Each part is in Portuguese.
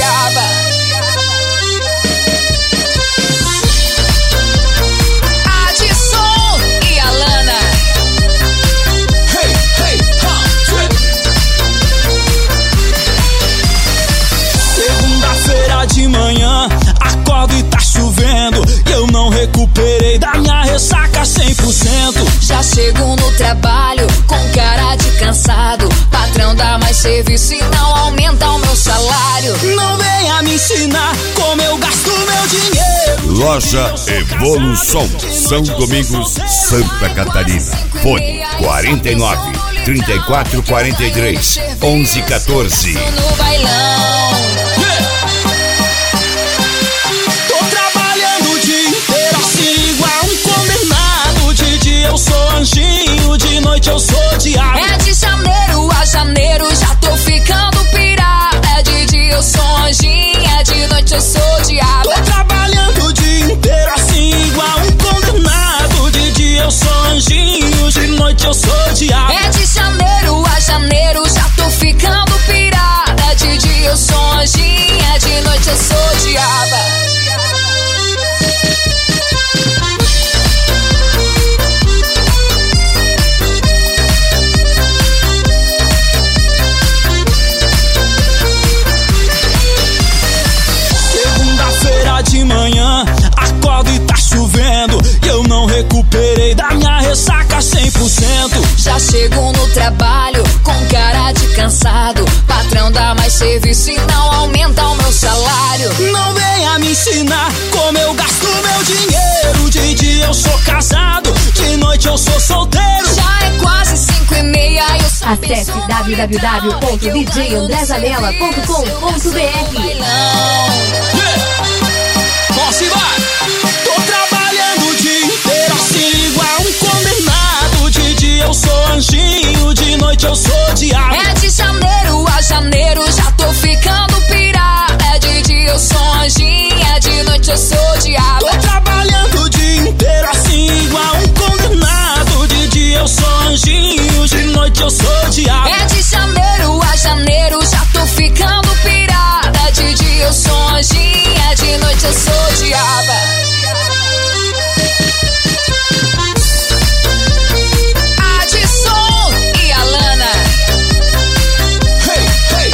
diaba. Adson e Alana. Hey, hey, segunda-feira de manhã, acordo e tá chovendo, e eu não recuperei da minha ressaca 100%. Já chego no trabalho com cara de cansado. Patrão dá mais serviço e não aumenta o meu salário. Não venha me ensinar como eu gasto meu dinheiro. Loja Evolução, São Domingos, Santa Catarina. Fone 49 34 43 11 14. No bailão. Tô trabalhando o dia inteiro assim igual um condenado. De dia eu sou anjinho, de noite eu sou diabo. É de janeiro a janeiro, já tô ficando pirata. É de dia eu sou anjinha, de noite eu sou diabo. Tô trabalhando o dia inteiro assim igual um condenado. De dia eu sou anjinho, de noite eu sou diabo. É de janeiro a janeiro, já tô ficando pirata. De dia eu sou anjinha, de noite eu sou diaba. De manhã, acordo e tá chovendo, e eu não recuperei da minha ressaca 100%. Já chego no trabalho com cara de cansado. Patrão dá mais serviço e não aumenta o meu salário. Não venha me ensinar como eu gasto meu dinheiro. De dia eu sou casado, de noite eu sou solteiro. Já é quase 5:30 e eu só Acesse www.djandrezanella.com.br. Posse vai! Tô trabalhando o dia inteiro assim igual um condenado. De dia eu sou anjinho, de noite eu sou diabo. É de janeiro a janeiro, já tô ficando pirata. É de dia eu sou anjinha, de noite eu sou diabo. Tô trabalhando o dia inteiro assim igual um condenado. De dia eu sou anjinho, de noite eu sou diabo. É de janeiro a janeiro, já tô ficando pirata. De dia eu sou anjinha, de noite eu sou diaba. Adson e Alana. Hey, hey,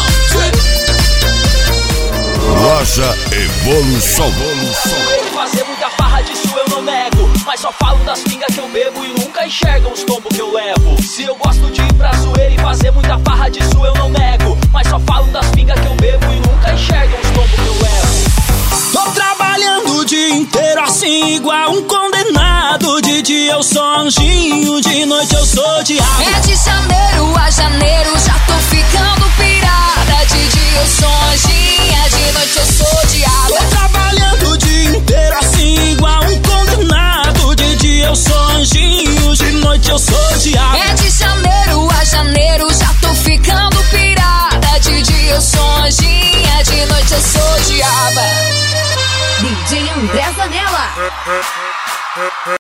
Loja Evolução. Fazer muita farra disso eu não nego, mas só falo das pingas que eu bebo e nunca enxergam os tombos que eu levo. Se eu gosto de ir pra zoeira e fazer muita farra disso eu não nego, mas só falo das pingas que eu bebo e nunca enxergam os tombos que eu levo. tô trabalhando o dia inteiro assim igual um condenado. De dia eu sou anjinho, de noite eu sou diabo. É de janeiro a janeiro, já tô ficando pirata. De dia eu sou anjinha, de noite eu sou diabo. Tô trabalhando o dia inteiro assim igual um condenado. De dia eu sou anjinho, de noite eu sou diabo. É de janeiro a janeiro, já tô ficando pirata. De dia eu sou anjinha, de noite eu sou diaba. DJ André Zanella.